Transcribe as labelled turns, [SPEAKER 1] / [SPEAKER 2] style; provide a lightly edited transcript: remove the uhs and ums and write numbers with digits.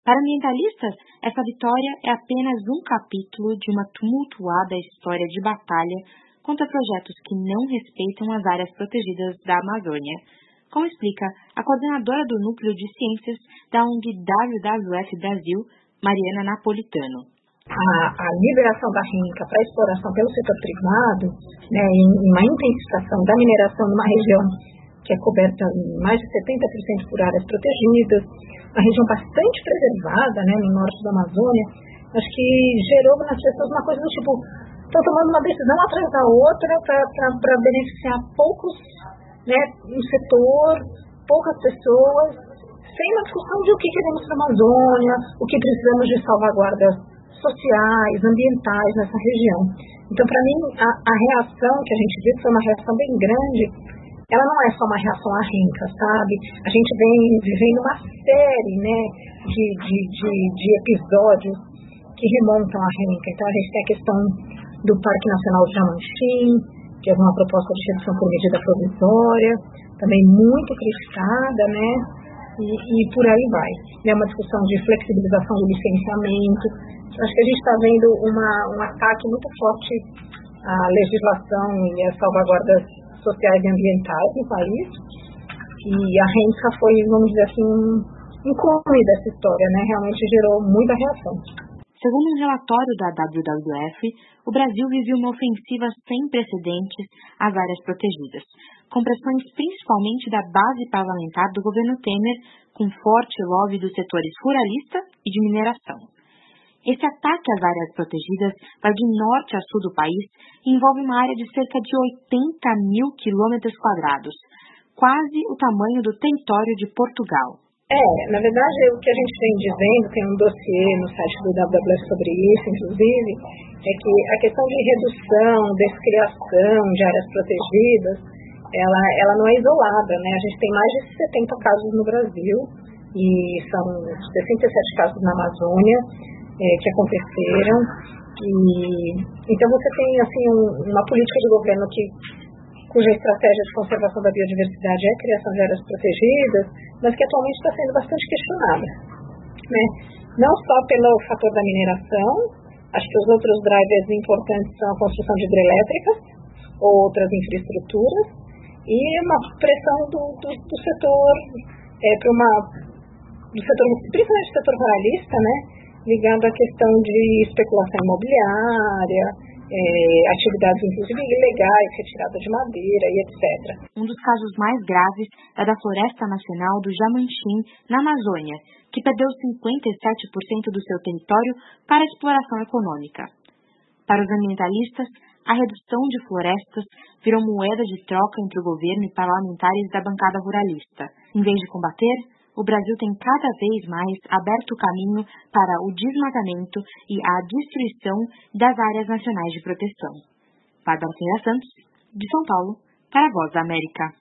[SPEAKER 1] Para ambientalistas, essa vitória é apenas um capítulo de uma tumultuada história de batalha contra projetos que não respeitam as áreas protegidas da Amazônia, como explica a coordenadora do Núcleo de Ciências da ONG WWF Brasil, Mariana Napolitano.
[SPEAKER 2] A liberação da renca para exploração pelo setor privado, em uma intensificação da mineração numa região que é coberta mais de 70% por áreas protegidas, uma região bastante preservada, no norte da Amazônia, acho que gerou nas pessoas uma coisa do tipo, estão tomando uma decisão atrás da outra para beneficiar poucos, um setor, poucas pessoas, sem uma discussão de o que queremos para a Amazônia, o que precisamos de salvaguardas sociais, ambientais nessa região. Então, para mim, a reação que a gente viu foi uma reação bem grande. Ela não é só uma reação à renca, sabe? A gente vem vivendo uma série, de episódios que remontam à renca. Então, a gente tem a questão do Parque Nacional de Jamanchim, que é uma proposta de redução por medida provisória, também muito criticada, e por aí vai. É uma discussão de flexibilização do licenciamento. Acho que a gente está vendo um ataque muito forte à legislação e às salvaguardas sociais e ambientais no país. E a renca foi, vamos dizer assim, um cume dessa história, realmente gerou muita reação.
[SPEAKER 1] Segundo um relatório da WWF, o Brasil viveu uma ofensiva sem precedentes às áreas protegidas, com pressões principalmente da base parlamentar do governo Temer, com forte lobby dos setores ruralista e de mineração. Esse ataque às áreas protegidas vai de norte a sul do país e envolve uma área de cerca de 80.000 quilômetros quadrados, quase o tamanho do território de Portugal.
[SPEAKER 2] Na verdade, o que a gente vem dizendo, tem um dossiê no site do WWF sobre isso, inclusive, é que a questão de redução, descriação de áreas protegidas, ela não é isolada, A gente tem mais de 70 casos no Brasil, e são 67 casos na Amazônia, que aconteceram, então você tem assim uma política de governo cuja estratégia de conservação da biodiversidade é a criação de áreas protegidas, mas que atualmente está sendo bastante questionada, não só pelo fator da mineração, acho que os outros drivers importantes são a construção de hidrelétricas ou outras infraestruturas, e uma pressão do setor, principalmente do setor ruralista, ligando à questão de especulação imobiliária, atividades inclusive ilegais, retirada de madeira e etc.
[SPEAKER 1] Um dos casos mais graves é da Floresta Nacional do Jamanchim, na Amazônia, que perdeu 57% do seu território para exploração econômica. Para os ambientalistas, a redução de florestas virou moeda de troca entre o governo e parlamentares da bancada ruralista. Em vez de combater, o Brasil tem cada vez mais aberto o caminho para o desmatamento e a destruição das áreas nacionais de proteção. Bárbara Santos, de São Paulo, para a Voz da América.